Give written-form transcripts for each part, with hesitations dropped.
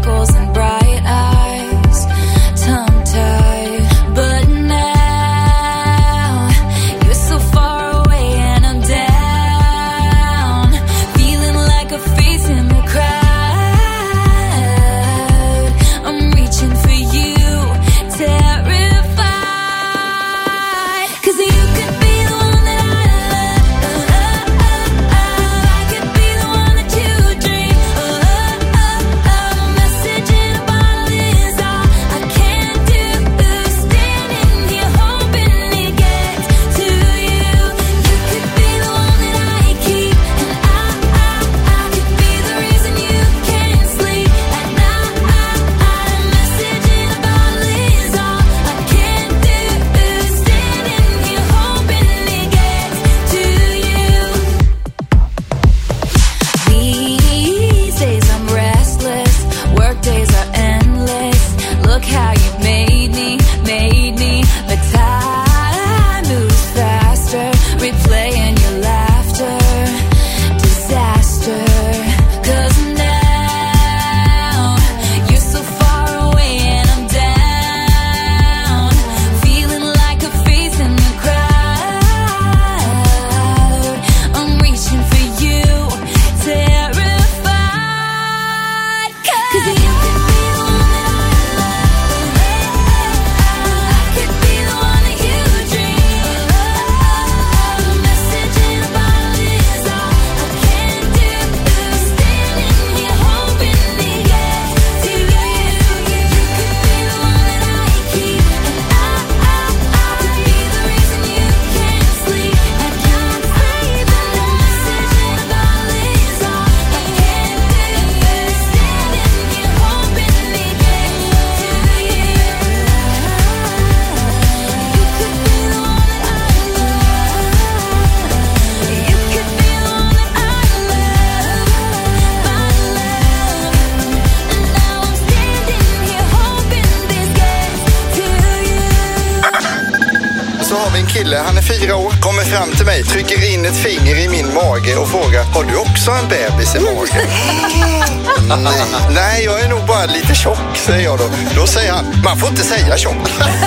freckles and bright eyes, tongue-tied. But now you're so far away and I'm down, feeling like a face in the crowd. I'm reaching for you, terrified, 'cause you could be the one that I love. I could be the one that you dream. Message in a bottle is all I can do. Standing here hoping it gets to you. You could be the one that I keep, and I could be the reason you can't sleep at night. Message in a bottle is all I can do. Standing here hoping it gets to you. These days I'm restless, work days are endless. Look how you made me, but time moves faster, replaying your laughter, disaster. 'Cause now you're so far away and I'm down, feeling like a face in the crowd. I'm reaching for you, terrified, 'cause you could be the one that I love. I could be the one that you dream. Message in a bottle is all I can do. Standing here hoping it gets to you. You could be the one that I keep, and I could be the reason you can't sleep at night. Message in a bottle is all I can do. Standing here hoping it gets to you. You could be the one that I love. You could be the one that I love, my love. And now I'm standing here hoping this gets to you. Så har vi en kille, han är 4 år, kommer fram till mig, trycker in ett finger i min mage och frågar: har du också en bebis i magen? Nej, jag är nog bara lite tjock, säger jag då. Då säger han: man får inte säga tjock.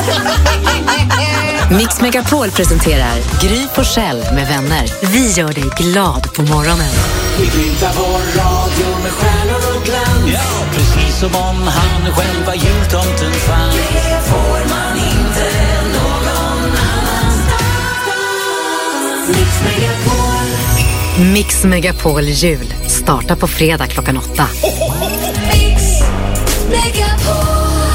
Mix Megapol presenterar Gry Forssell med vänner. Vi gör dig glad på morgonen. Vi glimtar vår radio med stjärnor och glans. Ja, precis som om han själv var jultomten fanns. Det får man inte någon annanstans. Mix Megapol. Mix Megapol jul startar på fredag klockan 8. Mix Megapol.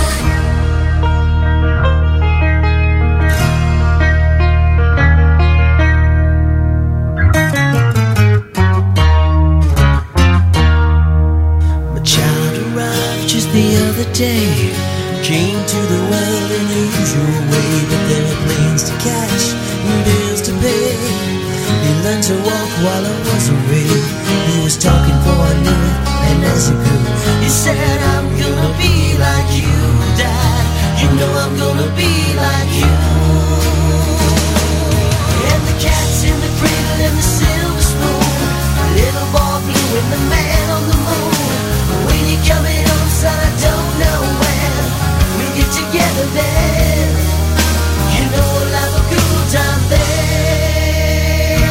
My child arrived just the other day. Came to the world in the usual way, but there were planes to catch and bills to pay. He learned to walk while I was away. He was talking for I knew it, and as he grew, he said, I'm gonna be like you, Dad. You know I'm gonna be like you. And the cat's in the cradle and the silver spoon, little boy blue and the man on the moon. When you coming home, son, I don't know when we'll get together then. You know we'll have a good time then.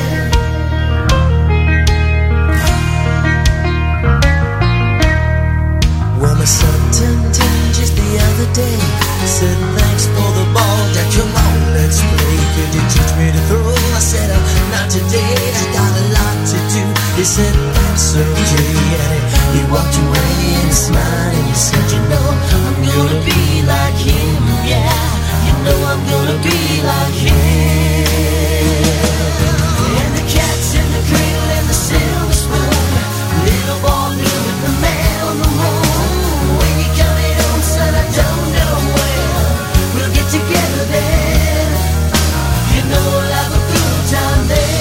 Well, my son turned 10 just the other day. Said thanks for the ball, Dad, come on, let's play. Could you teach me to throw? I said, not today, I got a lot to do. He said, that's okay, and he walked away and he smiled and he said, you know, I'm gonna be like him, yeah. You know I'm gonna be like him. And the cat's in the cradle and the silver spoon, little boy blue and the man on the moon. When you coming home, son, I don't know when we'll get together then. You know we'll have a good time then.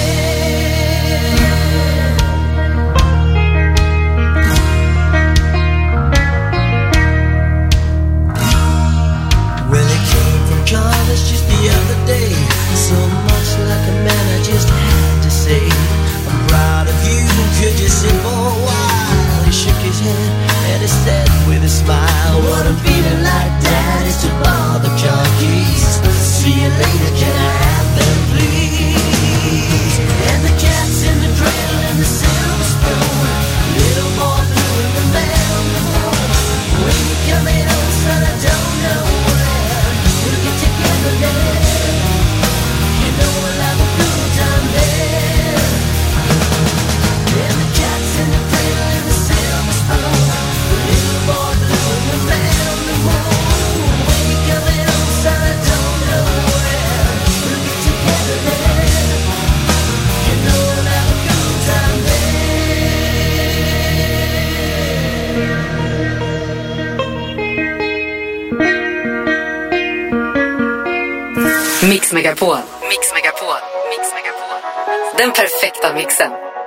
Mix Megapol. Mix Megapol. Mix Megapol. Den perfekta mixen.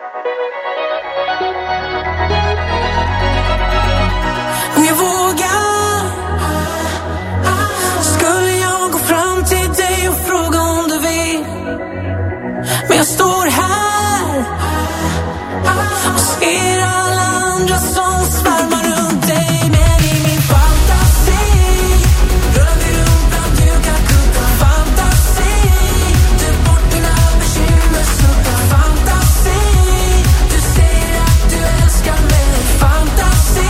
Om jag vågar skulle jag gå fram till dig och fråga om du vill. Men jag står här och ser alla andra som svärmar runt dig. Men i min fantasi rullar vi runt bland dukar, kuddar. Fantasi, du bort mina bekymmer, suddar. Fantasi, du säger att du älskar mig. Fantasi.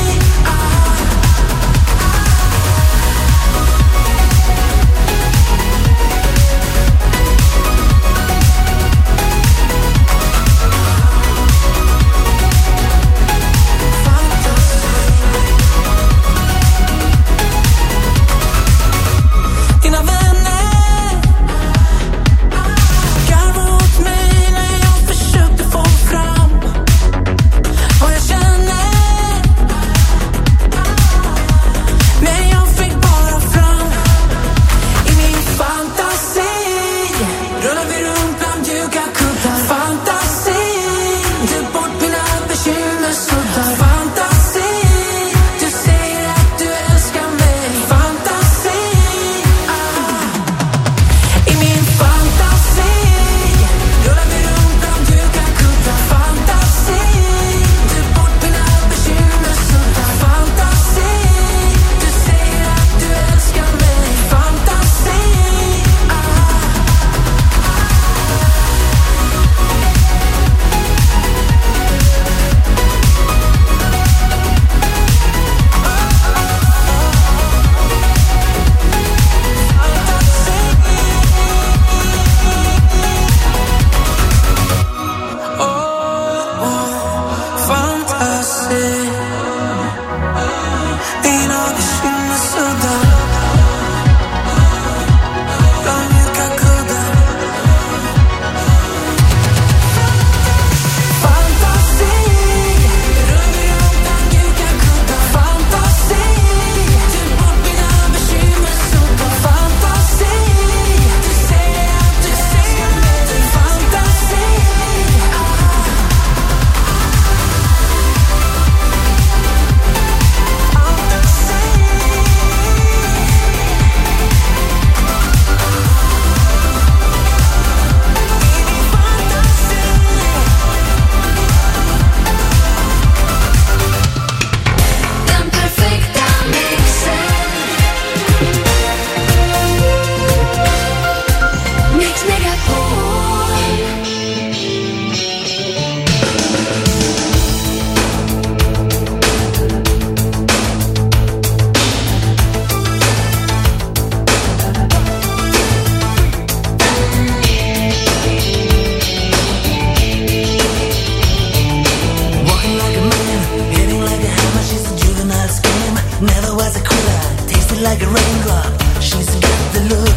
Like a raindrop, she's got the look.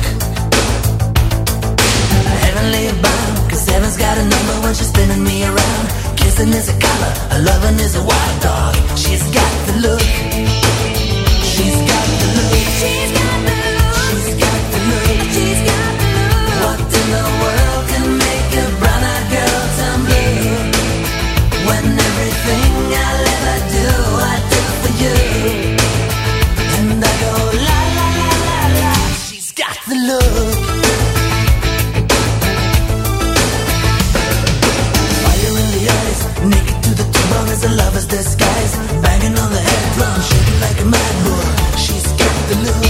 Heavenly bound, 'cause heaven's got a number when she's spinning me around. Kissing is a color, a loving is a wild dog. She's got the look. She's got the look. She's got the look. She's got the look. She's got the look. What in the world can make a brown-eyed girl turn blue? When everything I'll ever do, I do for you. And I go la la la la la. She's got the look. Fire in the eyes, naked to the bone as a lover's disguise. Banging on the head drum, shaking like a mad bull. She's got the look.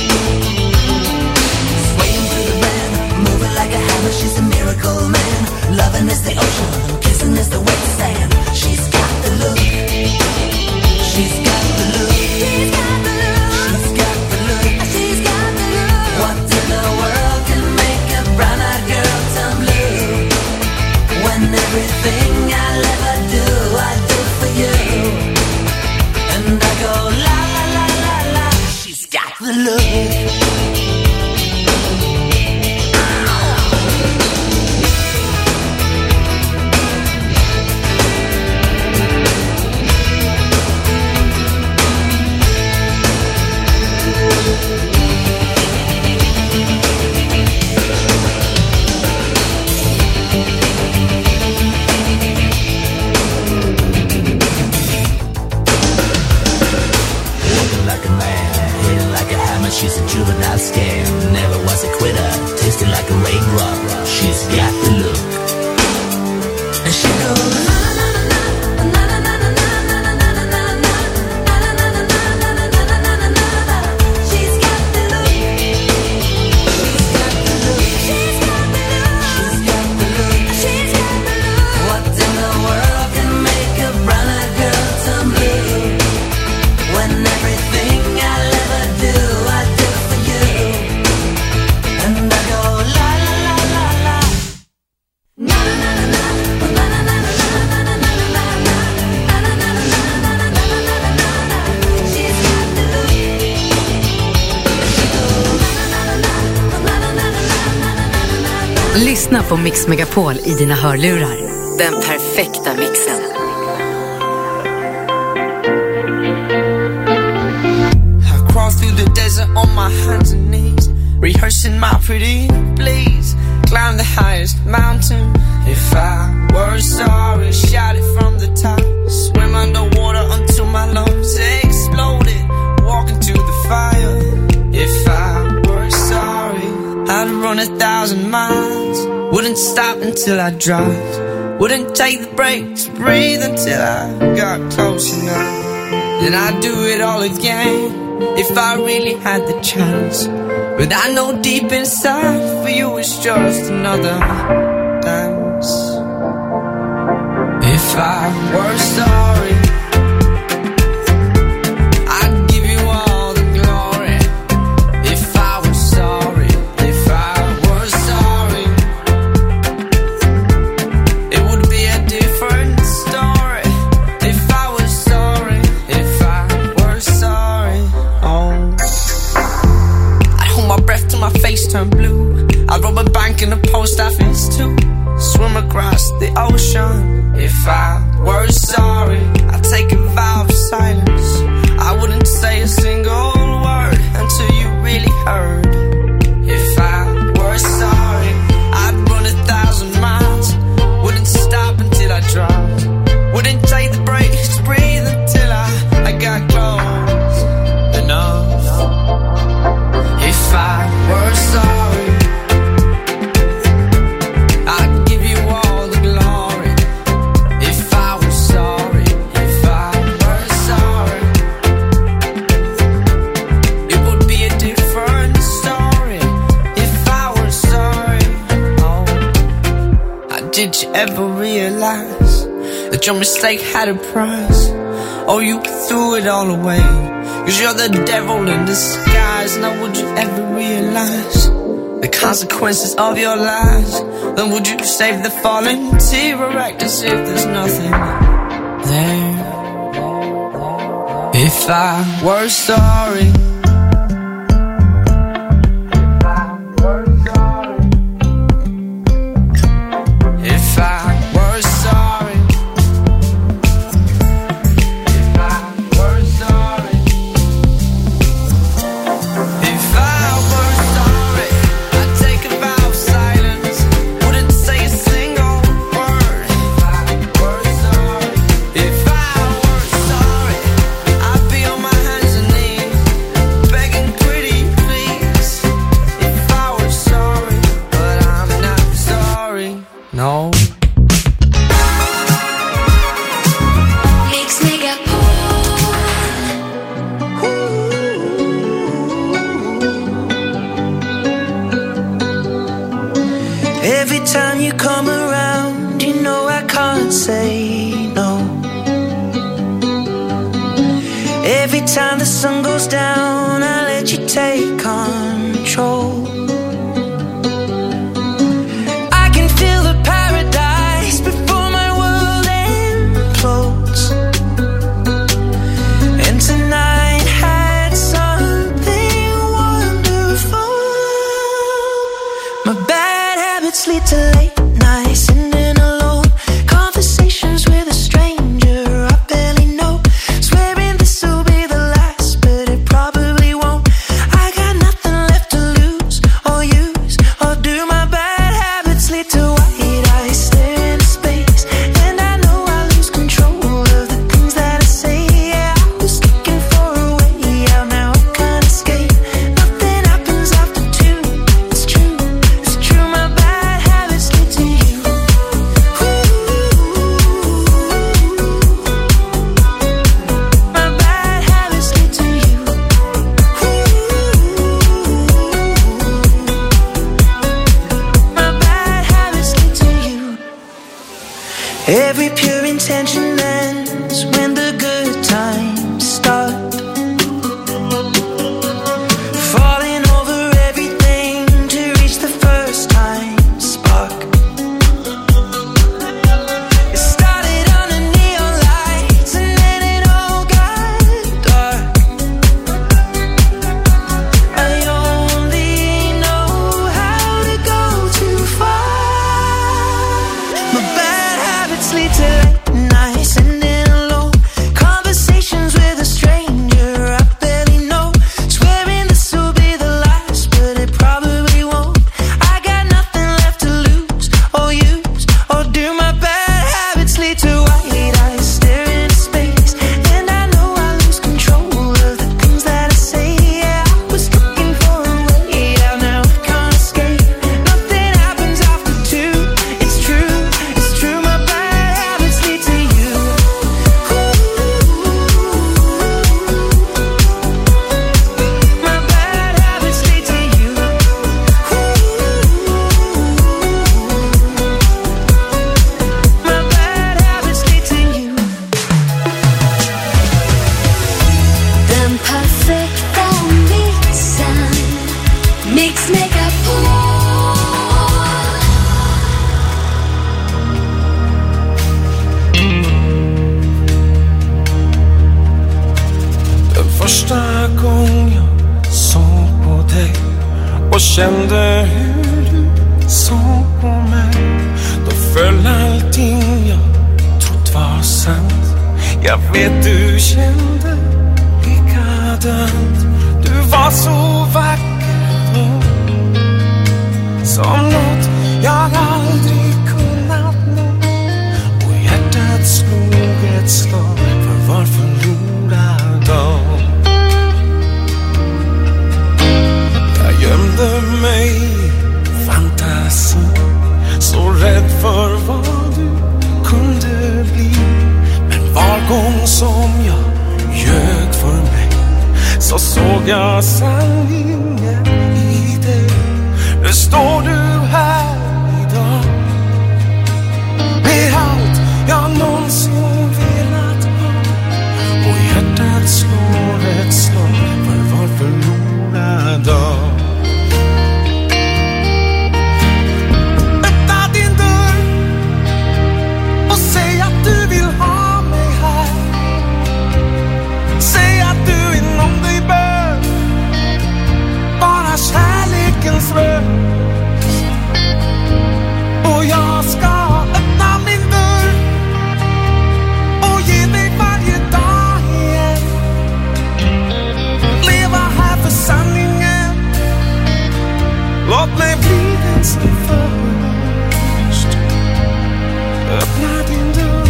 Swaying through the band, moving like a hammer. She's a miracle man. Loving is the ocean, kissing is the wet sand. She's got the look. She's got the look. She's got the look. She's got the look. She's got the look. What in the world can make a brown-eyed girl turn blue? When everything I'll ever do, I do for you. And I go la la la la la. She's got the look. mama, she's a juvenile scam. Never was a quitter, tasted like a raindrop. She's got the look. And she goes, Lyssna på Mix Megapol i dina hörlurar. Den perfekta mixen. I crawl through the desert on my hands and knees, rehearsing my pretty please. Climb the highest mountain. If I were sorry, shout it from the top. Swim underwater until my lungs exploded. Walk into the fire. If I were sorry, I'd run 1,000 miles. Wouldn't stop until I dropped. Wouldn't take the breaks, breathe until I got close enough. Then I'd do it all again if I really had the chance. But I know deep inside for you it's just another dance. If I were sorry, I'd give you all the glory. If I were sorry, if I were sorry, it would be a different story. If I was sorry, if I were sorry, oh, I'd hold my breath till my face turned blue. I'd rob a bank in a post office too. Swim across the ocean. If I were sorry, I'd take a vow of silence. I wouldn't say a single word until you really heard. If I were sorry, I'd run 1,000 miles. Wouldn't stop until I dropped. Wouldn't take the breaks to breathe until I got close enough. If I were sorry, I'd give you all the glory. If I was sorry, if I were sorry, it would be a different story. If I were sorry, oh, did you ever realize that your mistake had a price? Oh, you threw it all away, 'cause you're the devil in disguise. Now would you ever realize the consequences of your lies? Then would you save the fallen tear or act as if there's nothing there? If I were sorry, if I were sorry, if I were sorry, if I were sorry, I'd take a vow of silence. Wouldn't say a single word. If I were sorry, if I were sorry, I'd be on my hands and knees, begging pretty please. If I were sorry, but I'm not sorry, no. Mix Megapol. Every time you come around, you know I can't say no. Every time the sun goes down, I let you take control. I can feel the paradise before my world implodes. And tonight had something wonderful. My bad habits lead to late nights, sitting alone, conversations with a stranger I barely know, swearing this will be the last, but it probably won't. I got nothing left to lose, Den perfekta mixen. Mix Megapol. Den första gången jag såg på dig och kände hur du såg på mig, då föll allting jag trott var sant. Jag vet du kände likadant. Du var så vacker då, som något jag aldrig kunnat nå. Och hjärtat slog ett slag för var förlorad dag. Jag gömde mig i fantasin, så rädd för vad du kunde bli. Men var gång som jag ljög för mig, så såg jag sanningen i dig. Nu står du här idag, med allt jag någonsin velat ha. Och hjärtat slår ett slag för var förlorad dag. Öppna din dörr och säg att du vill ha mig här. Säg att du inom dig bär bara kärlekens röst. Och jag ska öppna min dörr och ge dig varje dag igen. Leva här för sanningen. Låt mig bli den som först. Öppna din dörr.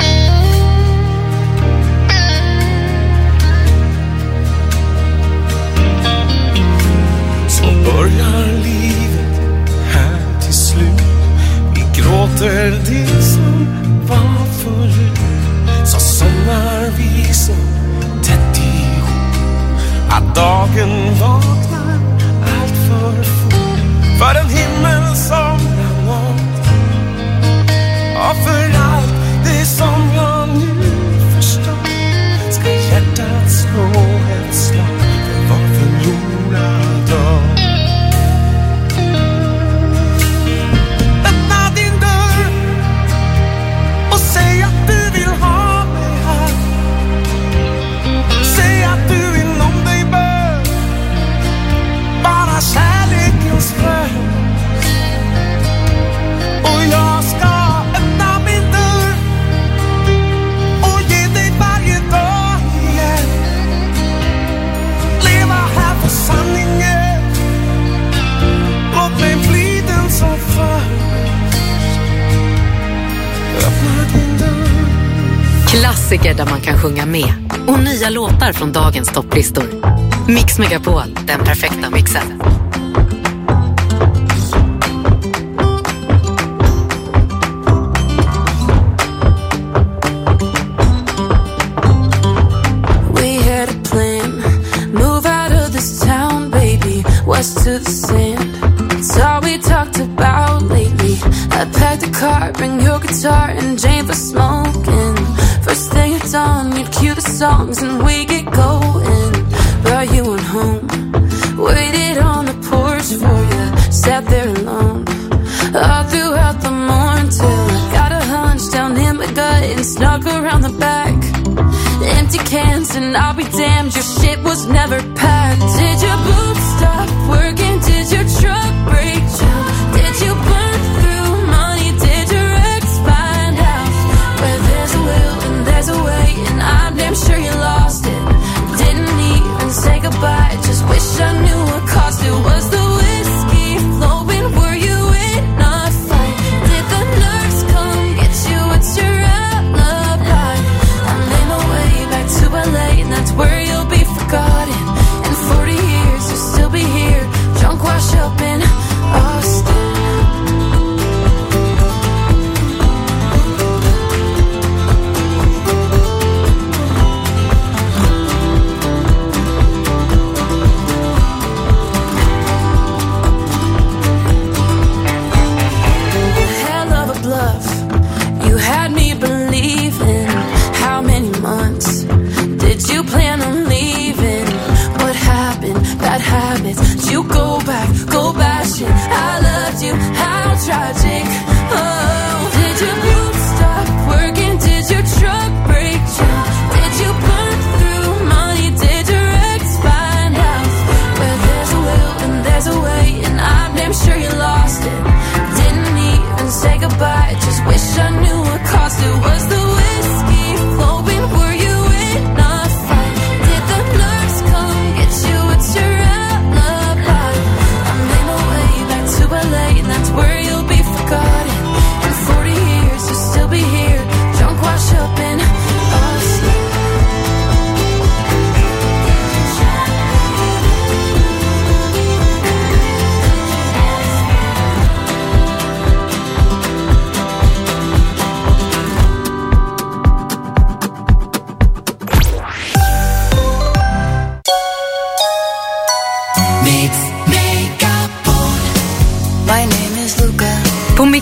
Så börjar livet här till slut. Vi gråter det som var förut. Så somnar vi så tätt ihop att dagen vaknar allt för fort. För en himmel som jag nått, och för allt det som jag nu förstår, ska hjärtat slå ett slag för var förlorad dag. Öppna din dörr och säg att du vill ha mig här. Säg att du inom dig bär bara kärlekens röst. Och jag ska öppna min dörr och ge dig varje dag igen. Leva här för sanningen. Låt mig bli den som först. Öppna din dörr. Klassiker där man kan sjunga med. Och nya låtar från dagens topplistor. Mix Megapol, den perfekta mixen. To the sand, it's all we talked about lately. I packed a car, bring your guitar and Jane for smoking. First thing at dawn, you'd cue the songs and we get going. Brought you on home, waited on the porch for you, sat there alone all throughout the morning till I got a hunch down in my gut and snuck around the back. Empty cans and I'll be damned, your shit was never packed. Did your boots stop working? Did your truck break down? Did you burn through money? Did your ex find out? Where there's a will and there's a way, and I'm damn sure you lost it. Didn't even say goodbye, just wish I knew what cost it. Was the whiskey flowing? Were you in a fight? Did the nurse come get you? What's your alibi? I made my way back to LA, and that's where you'll be forgotten. In 40 years you'll still be here, drunk, wash up in Austin.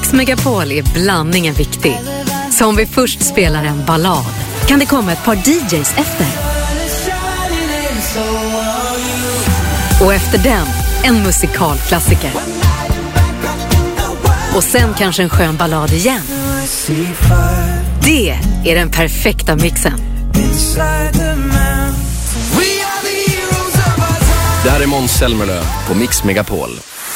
Mix Megapol är blandningen viktig. Så om vi först spelar en ballad kan det komma ett par DJs efter. Och efter den, en musikalklassiker. Och sen kanske en skön ballad igen. Det är den perfekta mixen. Det här är Måns Zelmerlöw på Mix Megapol.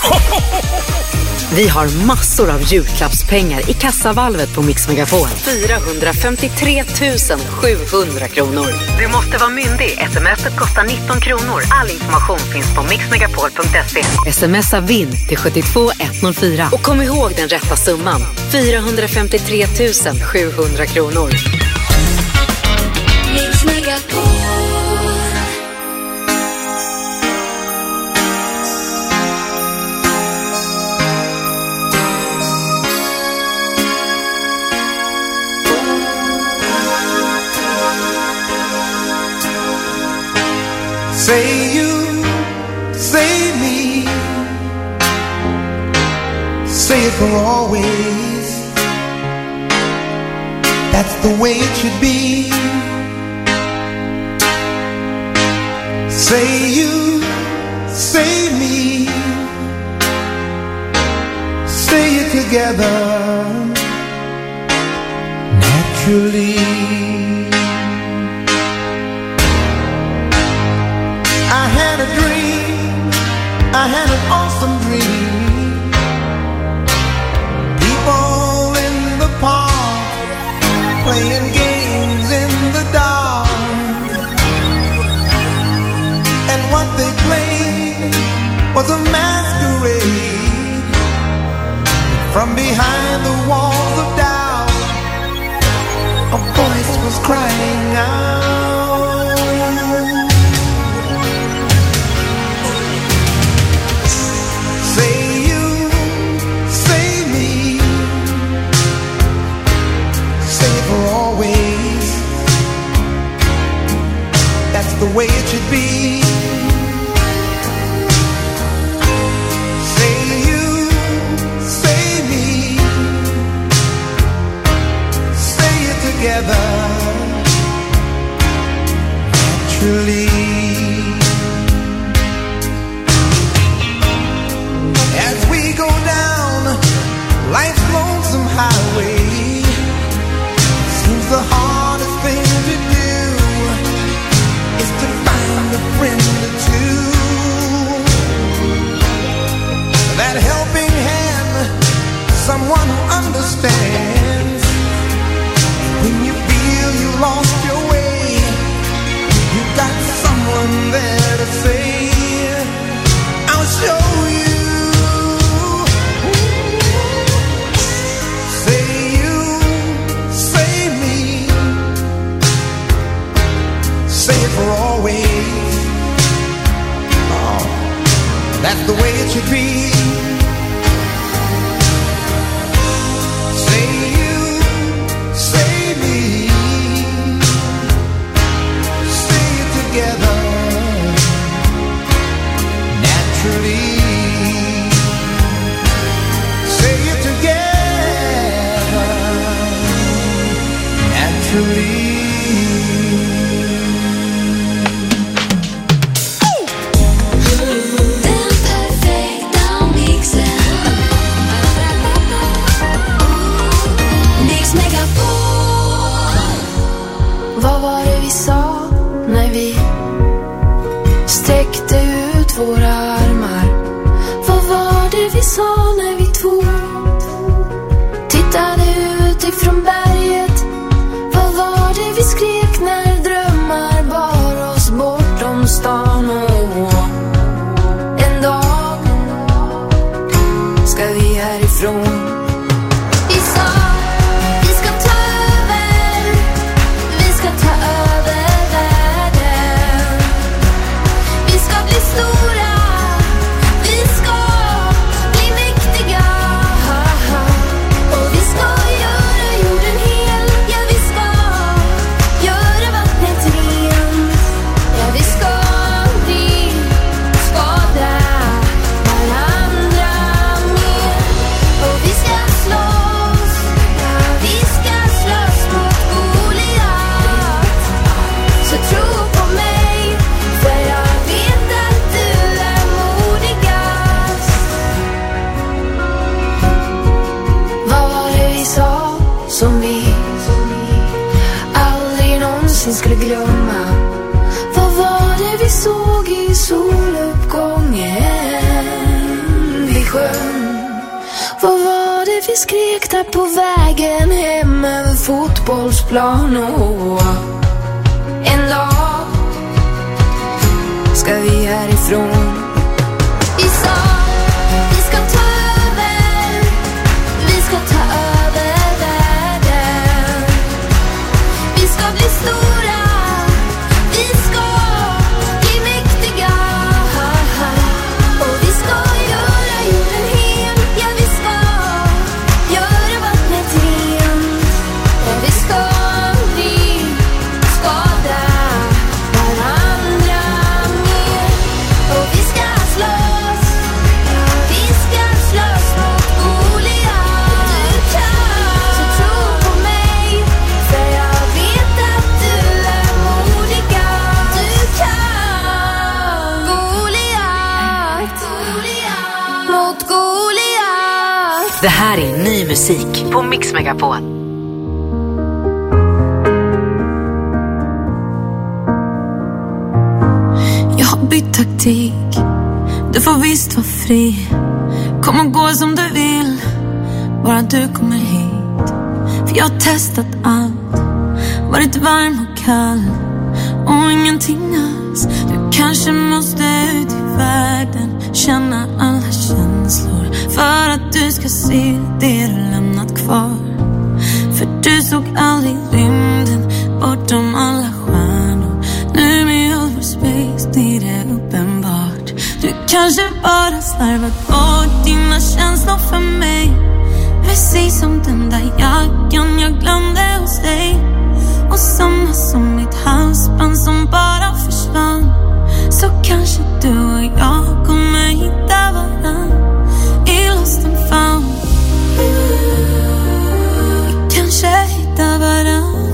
Vi har massor av julklappspengar i kassavalvet på Mix Megapol. 453 700 kronor. Du måste vara myndig. Sms:et kostar 19 kronor. All information finns på mixmegapol.se. Smsa vinn till 72 104. Och kom ihåg den rätta summan. 453 700 kronor. Mix Megapol. Say you, say me, say it for always. That's the way it should be. Say you, say me, say it together naturally. I had a dream, I had an awesome dream. People in the park, playing games in the dark. And what they played was a masquerade. From behind the walls of doubt, a voice was crying out. The way it should be. Say you, say me, say it together naturally. As we go down life's lonesome highway, seems the hardest thing to do is to find a friend or two. That helping hand, someone who understands. When you feel you lost your way, you got someone there to say, I'll show you. Say you, say me, say it for always. Oh, that's the way it should be. Say you, say me, say it together naturally. Say it together naturally. Vad var det vi sa när vi sträckte ut våra armar? Vad var det vi sa när vi två tittade ut ifrån berget? Vad var det vi skrek när drömmar bar oss bortom stan? Och en dag ska vi härifrån. Stora såg i soluppgången vid sjön. Vad var det vi skrek där på vägen hem över fotbollsplan? Och en dag ska vi härifrån. Vi sa vi ska ta över, vi ska ta över världen. Vi ska bli stora, vi ska bli mäktiga. Och vi ska göra jorden hel, ja vi ska göra vattnet rent. Och vi ska aldrig skada varandra mer. Och vi ska slåss mot Goliat. Du kan, så tro på mig, för jag vet att du är modiga. Du kan, Goliat mot Goliat. Det här är ny musik på Mix Megapol. Jag har bytt taktik. Du får visst vara fri. Kom och gå som du vill, bara du kommer hit. För jag har testat allt, varit varm och kall och ingenting alls. Du kanske måste ut i världen, känna alla känslor, för att du ska se det du lämnat kvar. För du såg aldrig rymden bortom alla stjärnor. Nu med all vår space, det är det uppenbart. Du kanske bara slarvat bort dina känslor för mig. Precis som den där jackan jag glömde hos dig. Och samma som mitt halsband som bara försvann. Så kanske du och jag kommer hitta varann i lost and found. Vi kanske hittar varann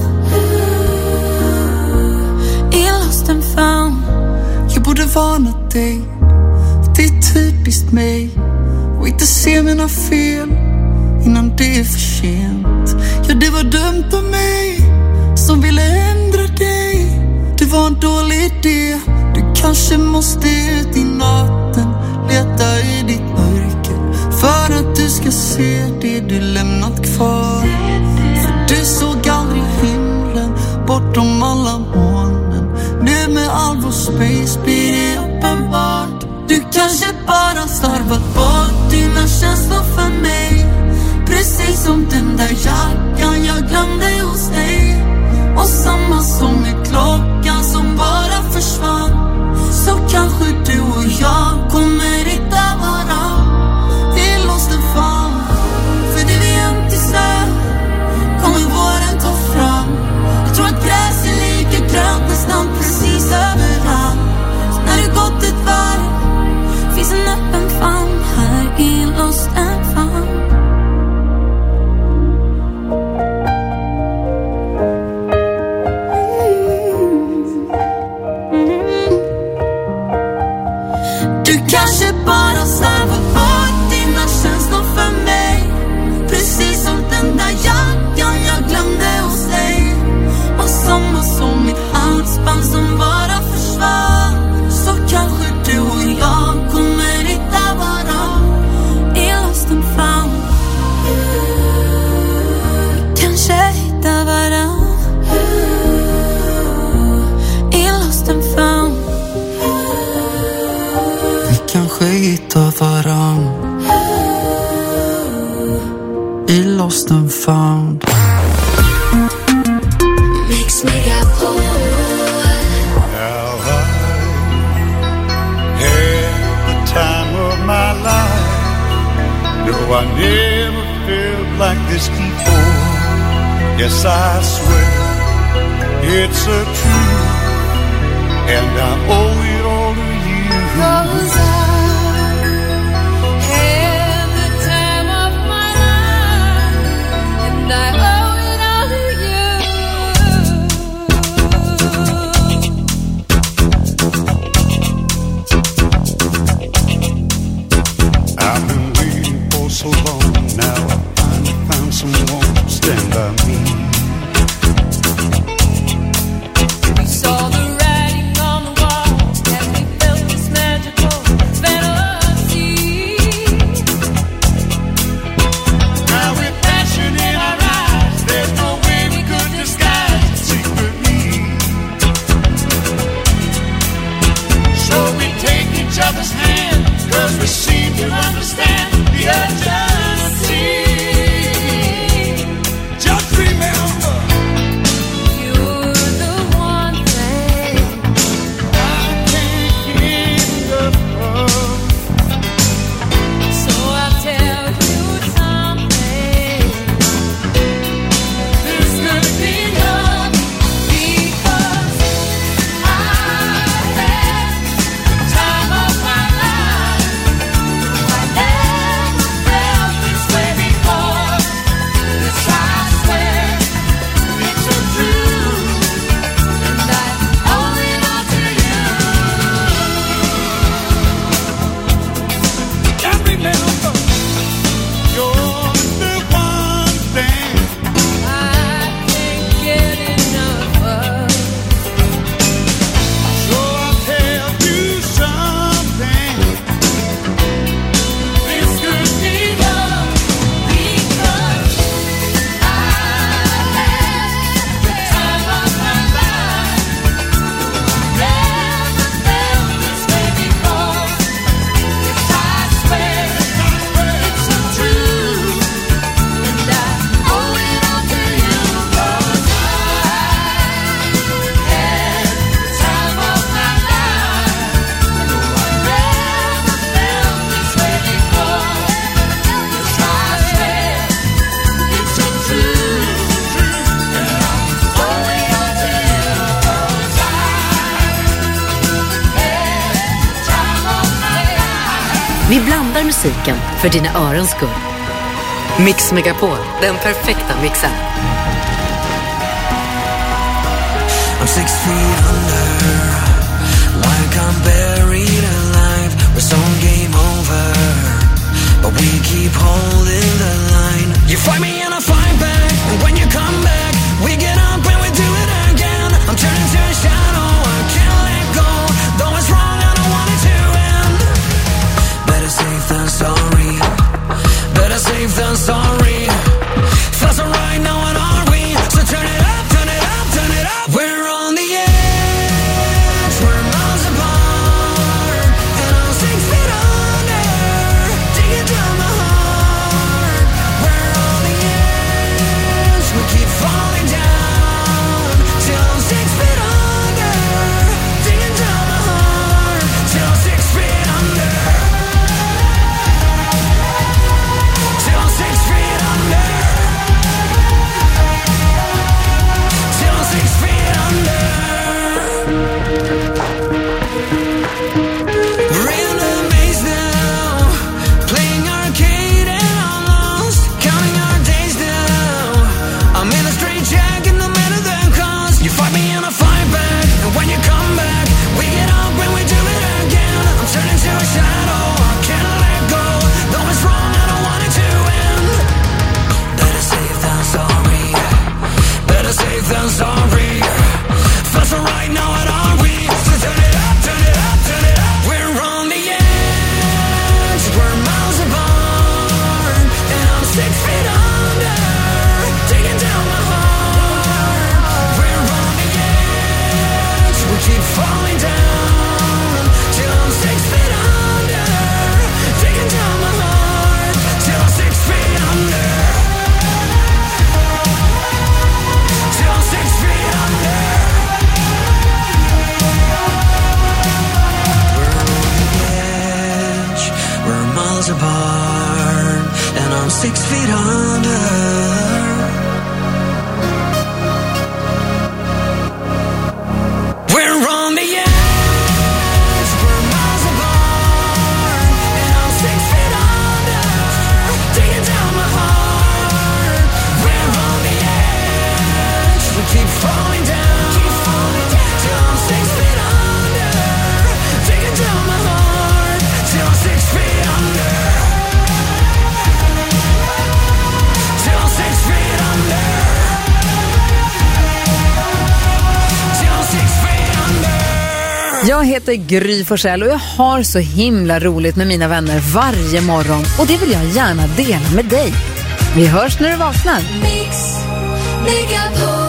i lost and found. Jag borde varna dig, det är typiskt mig, och inte se mina fel innan det är för sent. Ja, det var dumt av mig som ville ändra dig. Det var en dålig idé. Du kanske måste ut i natten, leta i ditt mörker, för att du ska se det du lämnat kvar. För du såg aldrig himlen bortom alla molnen. Nu med all vår space blir det uppenbart. Du kanske bara slarvat bort dina känslor för mig. Precis som den där jackan jag glömde hos dig. Och samma som med klockan som bara försvann. Så kanske du och jag kommer hitta varann. Vi är lost and found. För det vi inte ser kommer våren ta fram. Jag tror att gräs är lika grönt nästan precis överallt. Så när det gått ett varv finns en öppen famn här i lost and found. Du kanske bara slarvat bort dina känslor för mig. Precis som den där jackan jag glömde hos dig. Och samma som mitt halsband som bara försvann. Så kanske du och jag kommer hitta varann i lost and found. Kanske hitta varann i lost and found. Kanske hitta varann i lost and found. Mix Megapol. Now I had the time of my life. No, I never felt like this before. Yes, I swear it's a truth, and I owe it all to you. 'Cause I had the time of my life, and I owe it all to you. I've been waiting for so long. Now I finally found someone to stand by me. We saw the writing on the wall. each other's hand, 'cause we seem to understand the urgency. Just remember, You're the one thing I can't get enough of. So I'll tell you something. This could be love because I had time of my life. I never felt this way before. This I swear it's so true, and I owe it all to you. And remember, you're the one thing I can't get enough of. so I'll tell you something. This could be love because I had the time of my life. Never felt this way before. Yes, I swear it's so true, and I owe it all to you. 'Cause I had the time of my life. I never felt this way before. Yes, I swear it's so true, and I owe it all to you. 'Cause I had the time of my life. Vi blandar musiken för dina örons skull. Mix Megapol, den perfekta mixen. I'm 6 feet under, like I'm buried alive. We're some game over, but we keep holding the line. You fight me and I fight back, and when you come back, we get up and we do it again. I'm turning to a shadow, I can't let go. Though it's wrong, I don't want it to end. Better safe than sorry. Better safe than sorry. Feels alright now, what are we? So turn it up, turn it up, turn it up. We're on the edge, we're miles apart, and I'm 6 feet under, digging down my heart. We're on the edge, we keep falling down, till I'm 6 feet under, digging down my heart, till I'm 6 feet under. Till I'm 6 feet under. Till I'm 6 feet under. We're in a maze now, playing arcade and I'm lost, counting our days now. I'm in a straitjacket, no matter the cost. You fight me and I fight back, and when you come back, we get up and we do it again. I'm turning to a shadow, I can't let go. Though it's wrong, I don't want it to end. Better safe than sorry. Better safe than sorry. Feels alright now, what are we? So turn it up, turn it up, turn it up. We're on the edge, we're miles apart, and I'm 6 feet under, digging down my heart. We're on the edge, we keep falling down, till I'm 6 feet under, digging down my heart, till I'm 6 feet under. Till I'm 6 feet under. We're on the edge, we're miles apart, and I'm 6 feet under. We're on the edge, we're miles apart, and I'm 6 feet under, digging down my heart. We're on the edge, we keep falling down, till I'm 6 feet under, digging down my heart, till I'm 6 feet under. Till I'm 6 feet under. Till I'm 6 feet under. Jag heter Gry Forssell och jag har så himla roligt med mina vänner varje morgon. Och det vill jag gärna dela med dig. Vi hörs när du vaknar. Mix Megapol.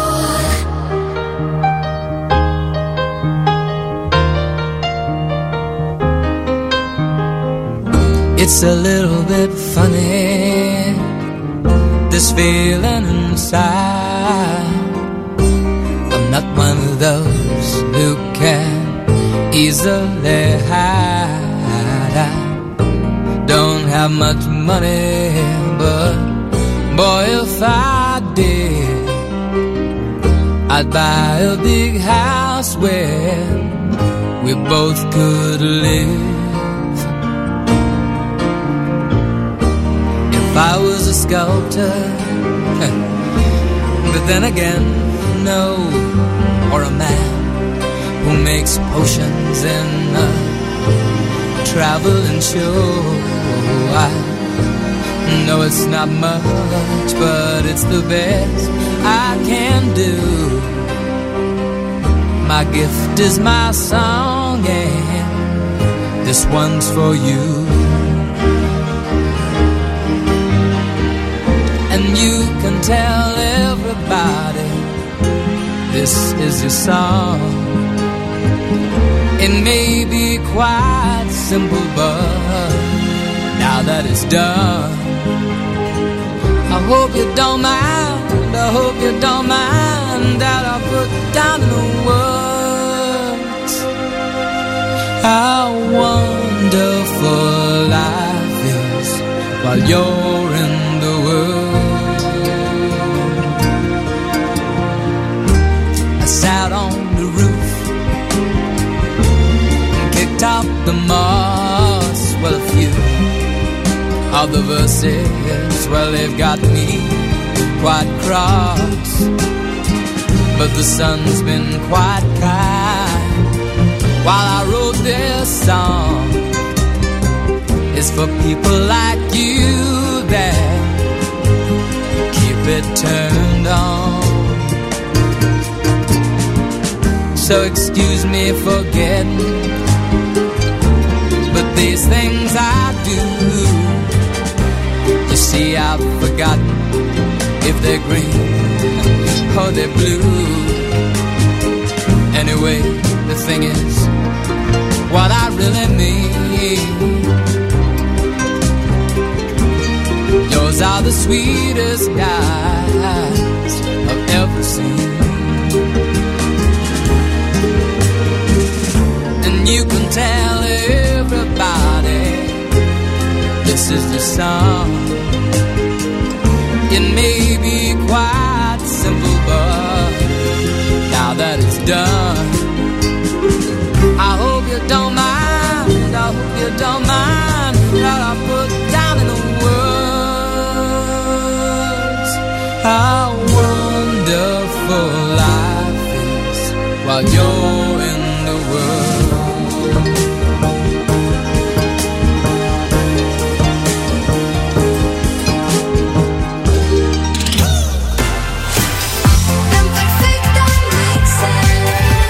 It's a little bit funny, this feeling inside. I'm not one of those who can easily hide. I don't have much money, but boy, if I did, I'd buy a big house where we both could live. If I was a sculptor, but then again, no, or a man who makes potions in a traveling show. I know it's not much, but it's the best I can do. My gift is my song, and this one's for you. And you can tell everybody this is your song. It may be quite simple, but now that it's done, I hope you don't mind, I hope you don't mind that I put down in the words how wonderful life is while you're in the world. I sat on the roof and kicked up the moss. Well, a few of the verses, well, they've got me quite cross, but the sun's been quite kind while I wrote this song. It's for people like you that keep it turned on. So excuse me for getting, but these things I do, you see, I've forgotten if they're green or they're blue. Anyway, the thing is, what I really mean, yours are the sweetest eyes I've ever seen. And you can tell everybody this is the song. It may be quite simple, but now that it's done, I hope you don't mind, I hope you don't mind that I put down in the words how wonderful life is while you're in the world. Den perfekta mixen.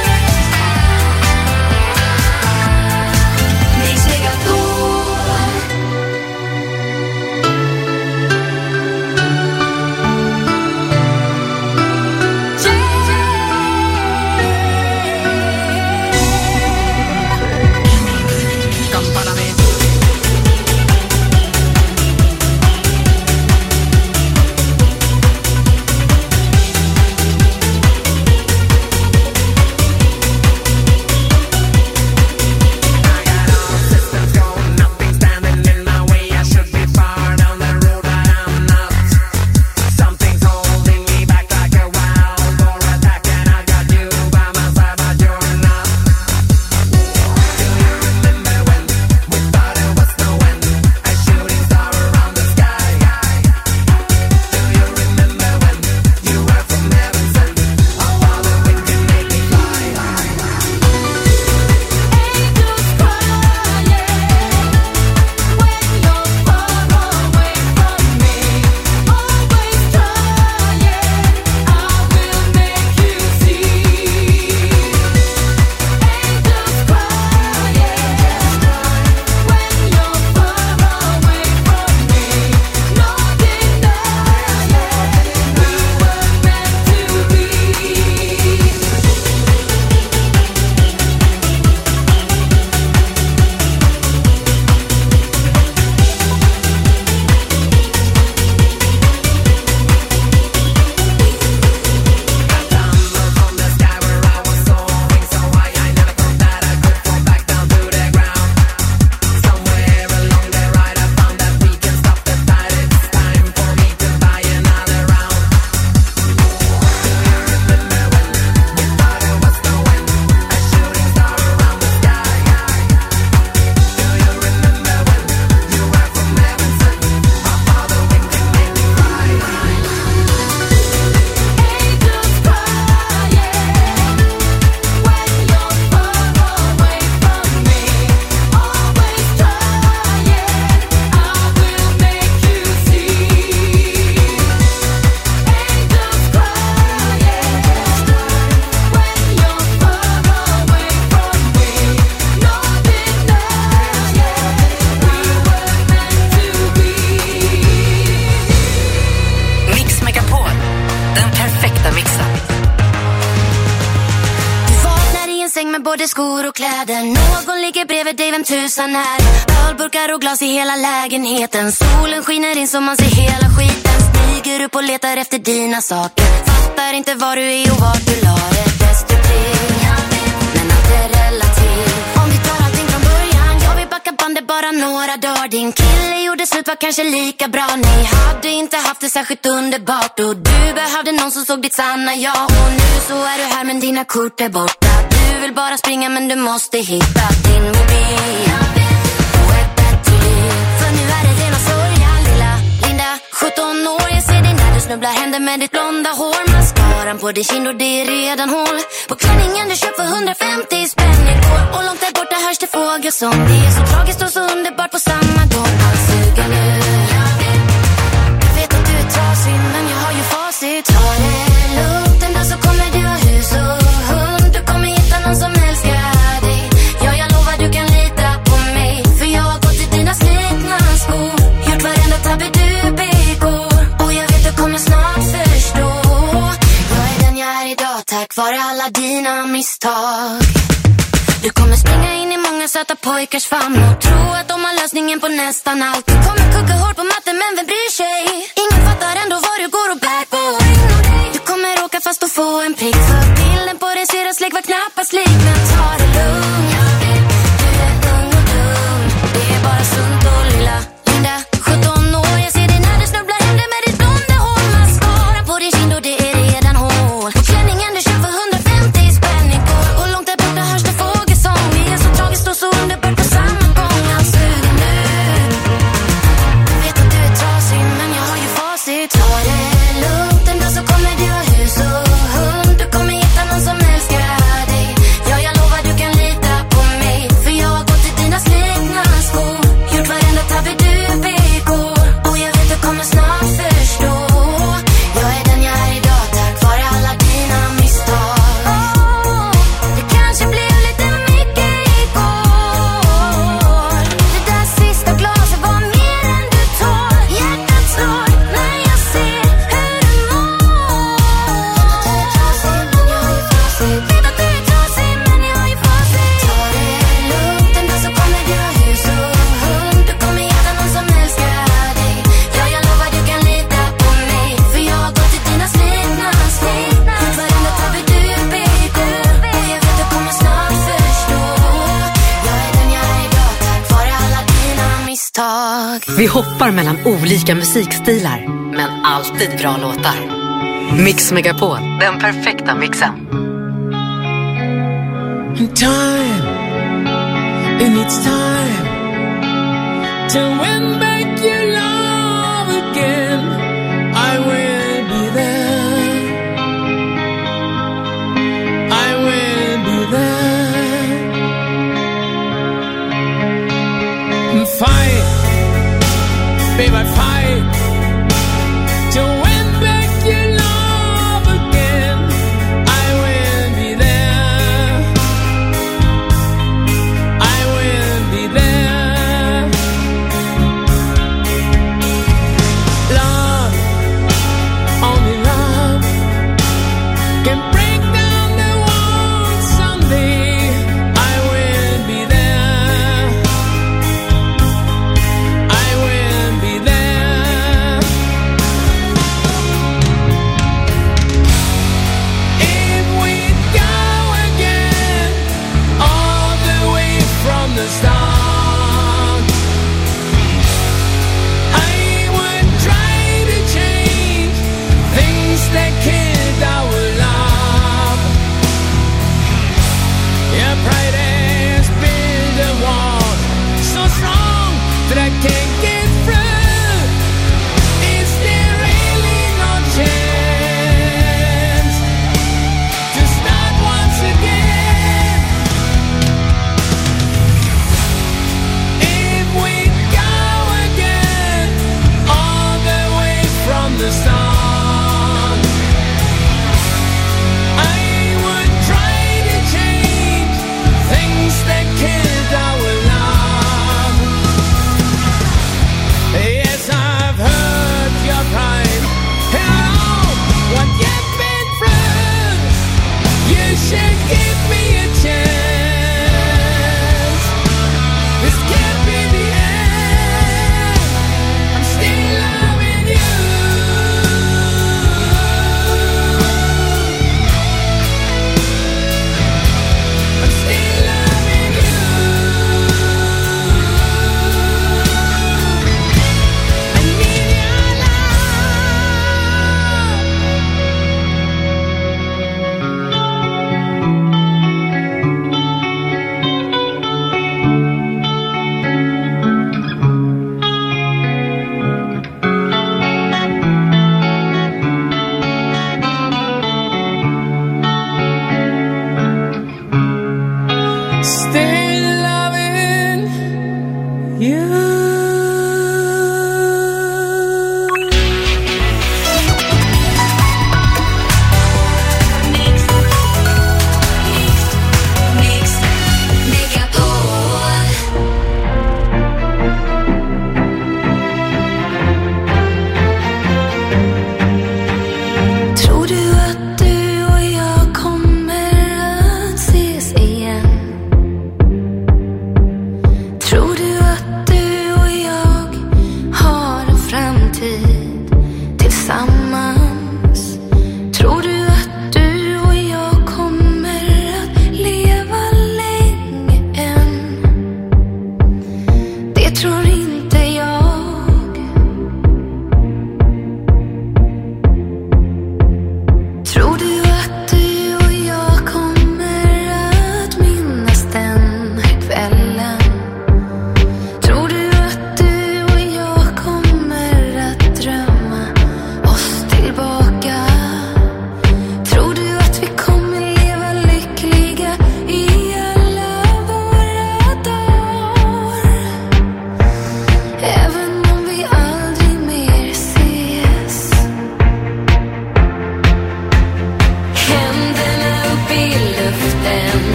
kläder. Någon ligger bredvid dig, vem tusan är? Ölburkar och glas i hela lägenheten. Solen skiner in så man ser hela skiten. Stiger upp och letar efter dina saker. Fattar inte var du är och vart du la det. Destruktiv, men allt är relativt. Om vi tar allting från början, jag vill backa bandet bara några dagar. Din kille gjorde slut, var kanske lika bra. Ni hade inte haft det särskilt underbart. Och du behövde någon som såg ditt sanna jag. Och nu så är du här men dina kort är borta. Du vill bara springa men du måste hitta din mobil och ett bättre liv. För nu är det rena sorgen, lilla Linda, 17 år. Jag ser dig när du snubblar händer med ditt blonda hår. Mascaran på din kind och det är redan hål på klänningen du köpt för 150 spänn igår. Och långt där borta hörs det fågelsång. Det är så tragiskt och så underbart på samma gång. Allt suger nu. Jag vet att du är trasig men jag har ju facit. Ta det lugnt, en dag så kommer du ha hus och hund. Du kommer hitta någon som älskar dig. Ja, jag lovar du kan lita på mig. För jag har gått i dina slitna skor. Gjort varenda tabbe du begår. Och jag vet du kommer snart förstå. Jag är den jag är idag tack vare alla dina misstag. Du kommer springa in i många söta pojkars famn och tro att de har lösningen på nästan allt. Du kommer kucka hårt på matten men vem bryr sig? Ingen fattar ändå vad du går och bär på. Du kommer åka fast och få en prick. För bilden på din syrras släck var knappast lik. Men ta det lugnt, du är ung och dum. Det är bara sunt och lilla Linda, 17 år. Jag ser dig när du snubblar händer med ditt blonda hår. Mascara på din kind och det är redan hål på klänningen du köpt för 150 spänn igår. Och långt där borta hörs det fågelsång. Det är så tragiskt och så underbart på samma gång. Allt suger nu. Jag vet att du är trasig men jag har ju facit. Ta det lugnt, en dag så kommer du ha hus och hund. Du kommer hitta någon som älskar dig. Ja, jag lovar du kan lita på mig. För jag har gått i dina slitna skor. Gjort varenda tabbe du begår. Och jag vet du kommer snart förstå. Jag är den jag är idag tack vare alla dina misstag. Det kanske blev lite mycket igår. Det där sista glaset var mer än du tål. Hjärtat slår när jag ser hur du mår. Vet att du är trasig men jag har ju facit. Ta det lugnt, en dag så kommer du ha hus och hund. Du kommer hitta någon som älskar dig. Ja, jag lovar du kan lita på mig. För jag har gått i dina slitna skor. Gjort varenda tabbe du begår. Och jag vet du kommer snart förstå. Jag är den jag är idag tack vare alla dina misstag. Vi hoppar mellan olika musikstilar, men alltid bra låtar. Mix Megapol, den perfekta mixen. Time, it needs time to win back your love again. I will be there. I will be there. Fight, baby, fight to win back your love again. I will be there. I will be there. Love, only love can break down the walls someday. I will be there. I will be there.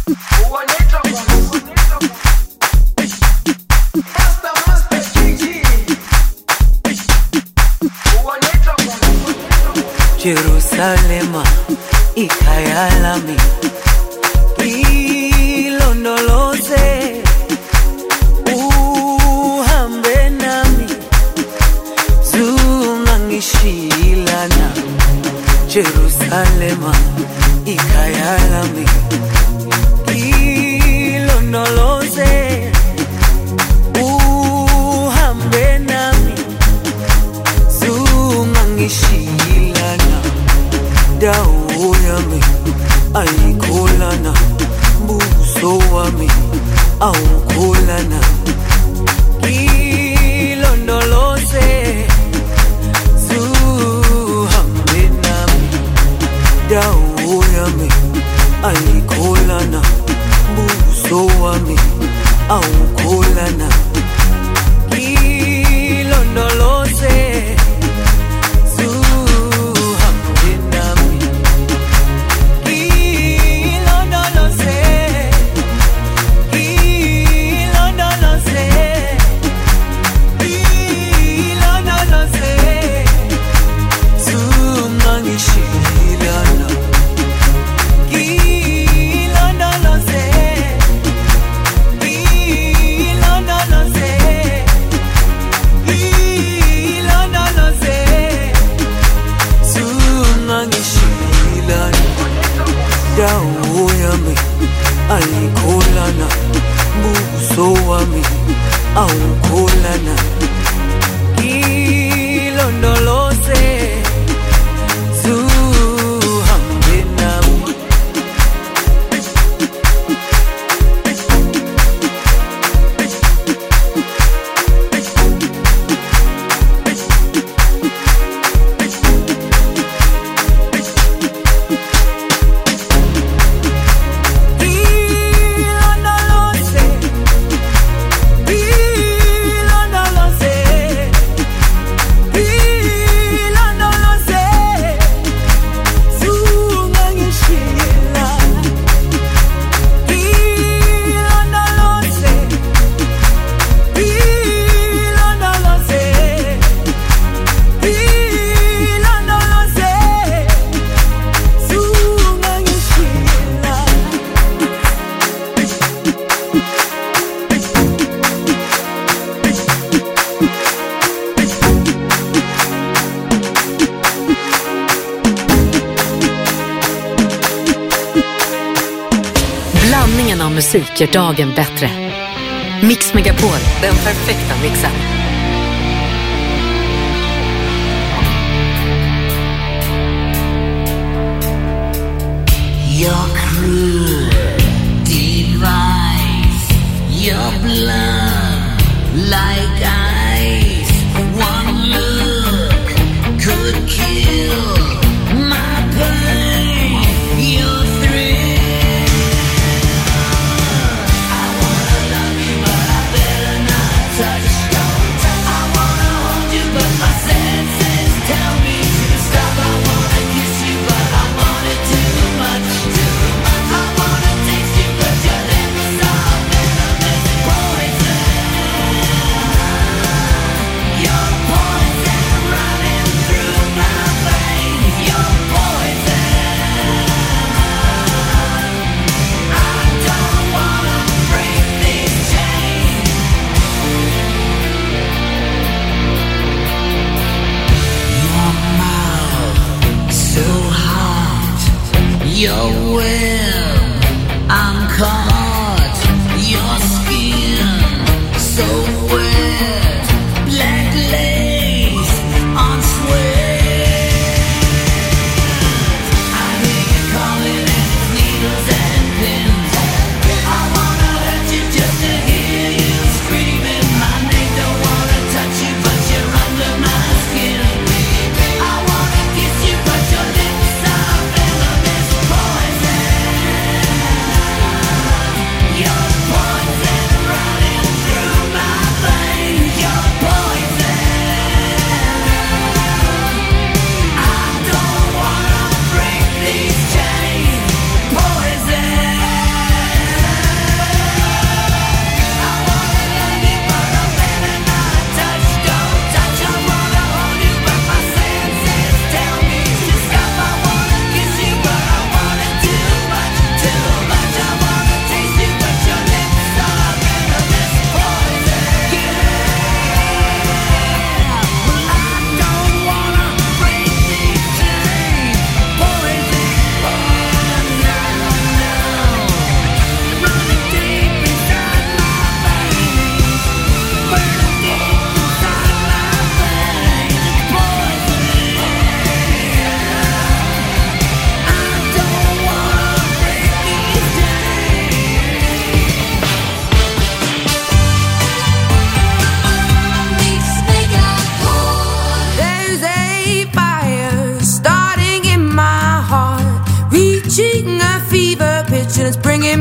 Jerusalema ikayalami ilondoloze uhambe nami zungangishilana Jerusalema ikayalami ilondoloze uhambe nami zungangishilana dawo yami ayikholana buso wami awukholana ilondoloze zuhambe nami dawo yami ayikholana buso wami awukholana ilondoloze dawo yami ayikholana buso wami awukholana ilondoloze zuhambe nami musik gör dagen bättre. Mix Megapol, den perfekta mixen. Your cruel device, your blood like ice. One look could kill my pain, your thrill.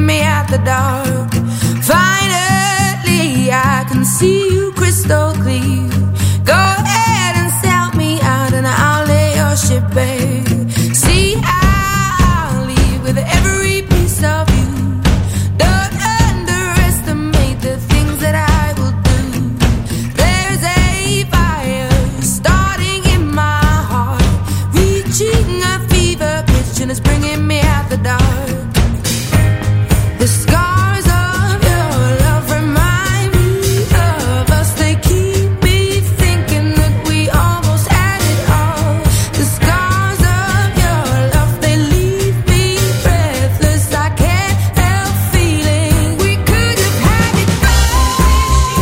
me at the dark. Finally, I can see you crystal clear. Go ahead and sell me out and I'll lay your ship bare. See, I'll leave with every piece of you. Don't underestimate the things that I will do. There's a fire starting in my heart, reaching a fever pitch and it's bringing me out the dark. The scars of your love remind me of us. They keep me thinking that we almost had it all. The scars of your love, they leave me breathless. I can't help feeling we could have had it all.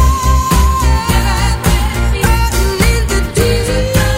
Rotten in the deep.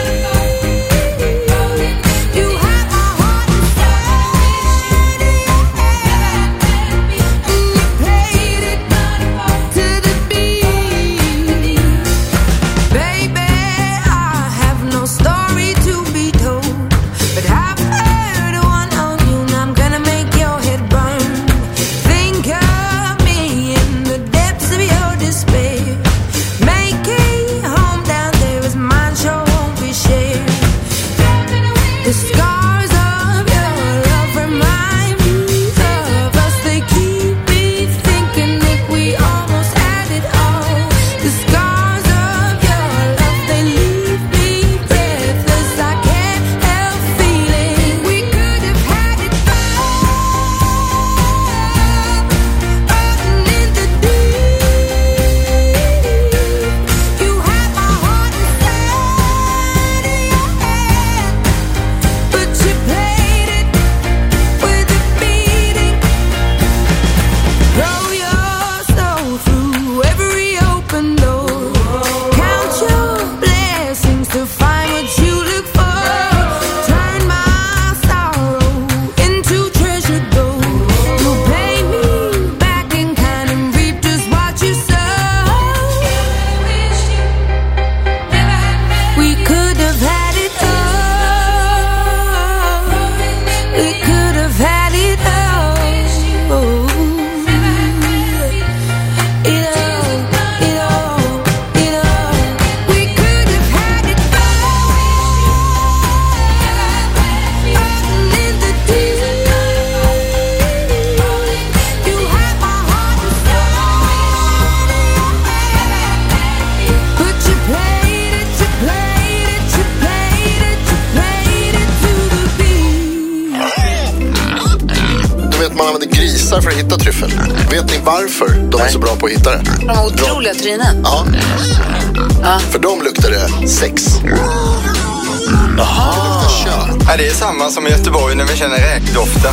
You had my heart inside your hand, and you played it to the beat. Baby, I have no story to be told, but I've heard one on you and I'm gonna make your head burn. Think of me in the depths of your despair. Make a home down there as mine sure won't be shared. The scars of your love remind me of us. They keep me thinking that we almost had it all. The scars of your love, they leave me breathless. I can't help feeling we could have had it all. Rotten in the deep. You had my heart inside your hand, but you played it with a beating. Throw your soul through every open door. Count your blessings to find what you look for. Turn my sorrow into treasure gold. You pay me back in kind and reap just what you sow. We could have had it all. We could have had it all. It all. We could have had it all. Rotten in the deep. You had my heart inside your hand, but you played it to the beat. Du vet, man använder grisar för att hitta tryffel. Vet ni varför de är så bra på att hitta det? De har otroliga trynen. Ja. För dem luktar det sex. Ja, det är samma som i Göteborg när vi känner räkdoften.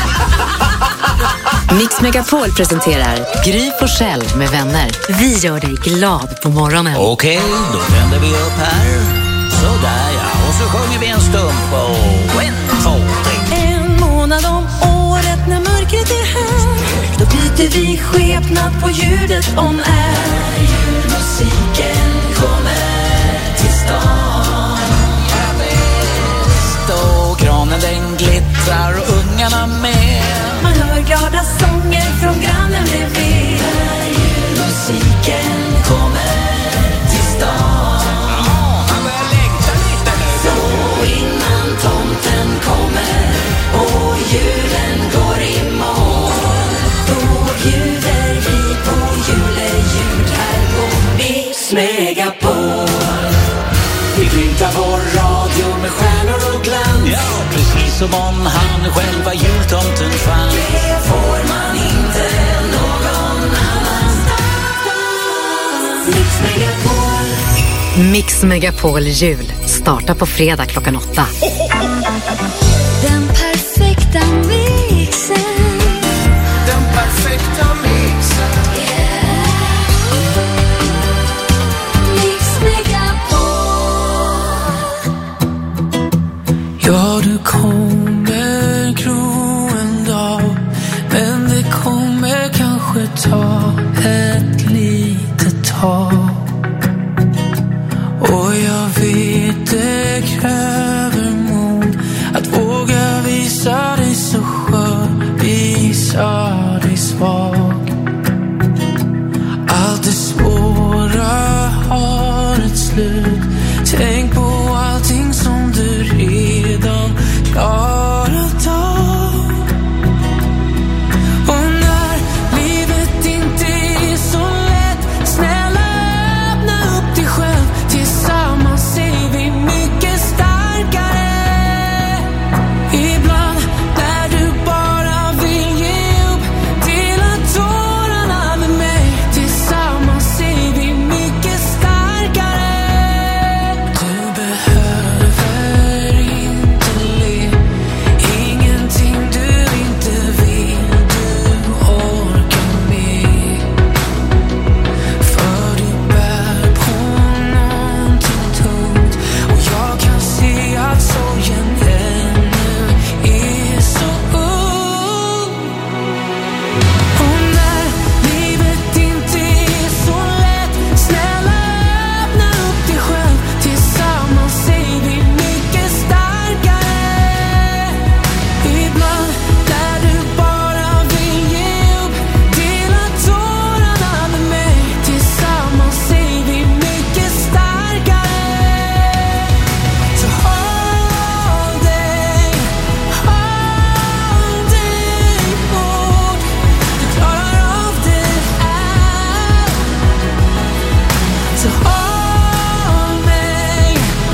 Mix Megapol presenterar Gry Forssell med vänner. Vi gör dig glad på morgonen. Okej, då tänder vi upp här. Sådär ja, och så sjunger vi en stump och en, två, tre. En månad om året när mörkret är här, då byter vi skepnad på ljudet on air. Julmusiken kommer till stan. Och kranen den glittrar och ungarna med. Man hör glada sånger från grannen bredvid. Julmusiken kommer till stan. Han börjar längta lite nu. Så innan tomten kommer och julen går i mål, då bjuder vi på julejul här på Mix Megapol. Vi glimtar vår radio med stjärnor och glans. Ja, precis som om han själv var jultomten fanns. Det får man inte någon annanstans. Mix Megapol. Mix Megapol jul startar på fredag klockan 8. Den perfekta mixen. Den perfekta mixen. Mix Megapol. Ja, du kommer gro en dag, men det kommer kanske ta ett litet tag. Och jag vet det kräver mod att våga visa dig så skör, visa dig svag. Allt det svåra har ett slut. Tänk på allting som du redan klarat av. Och när livet inte är så lätt, snälla öppna upp dig själv. Tillsammans är vi mycket starkare. Ibland när du bara vill ge upp, dela tårarna med mig. Tillsammans är vi mycket starkare. Du behöver inte le, ingenting du inte vill, du orkar med. För du bär på någonting tungt, och jag kan se att sorgen ännu är så ung. Och när livet inte är så lätt, snälla öppna upp dig själv. Tillsammans är vi mycket starkare. Ibland när du bara vill ge upp, dela tårarna med mig. Tillsammans är vi mycket starkare. Så håll dig hårt. Du klarar av det här. Så håll mig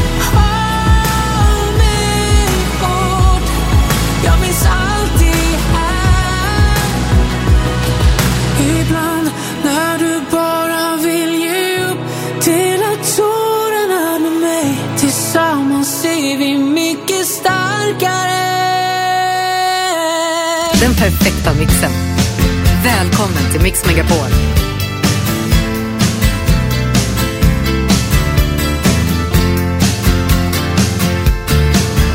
hårt. Jag finns alltid här. Ibland när du bara vill ge upp, dela tårarna med mig. Tillsammans är vi mycket starkare. Den perfekta mixen. Välkommen till Mix Megapol.